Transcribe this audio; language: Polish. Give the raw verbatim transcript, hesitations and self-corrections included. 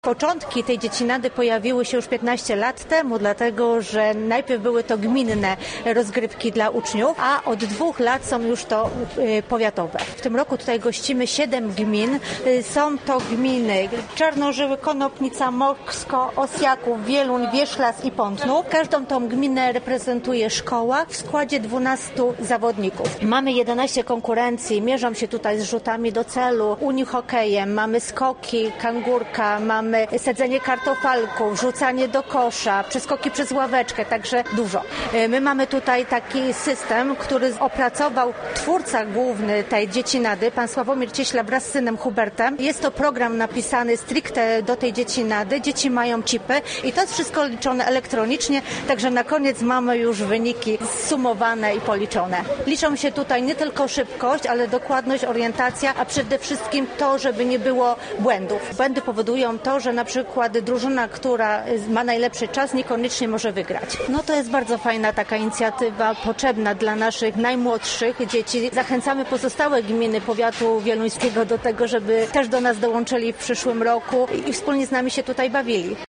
Początki tej dziecinady pojawiły się już piętnaście lat temu, dlatego że najpierw były to gminne rozgrywki dla uczniów, a od dwóch lat są już to y, powiatowe. W tym roku tutaj gościmy siedem gmin. Y, są to gminy Czarnożyły, Konopnica, Moksko, Osjaków, Wieluń, Wierzchlas i Pątnów. Każdą tą gminę reprezentuje szkoła w składzie dwunastu zawodników. Mamy jedenaście konkurencji, mierzą się tutaj z rzutami do celu, unihokejem, mamy skoki, kangurka, mamy sadzenie kartofalków, rzucanie do kosza, przeskoki przez ławeczkę, także dużo. My mamy tutaj taki system, który opracował twórca główny tej dziecinady, pan Sławomir Cieśla wraz z synem Hubertem. Jest to program napisany stricte do tej dziecinady. Dzieci mają chipy i to jest wszystko liczone elektronicznie, także na koniec mamy już wyniki zsumowane i policzone. Liczą się tutaj nie tylko szybkość, ale dokładność, orientacja, a przede wszystkim to, żeby nie było błędów. Błędy powodują to, że na przykład drużyna, która ma najlepszy czas, niekoniecznie może wygrać. No to jest bardzo fajna taka inicjatywa, potrzebna dla naszych najmłodszych dzieci. Zachęcamy pozostałe gminy powiatu wieluńskiego do tego, żeby też do nas dołączyli w przyszłym roku i wspólnie z nami się tutaj bawili.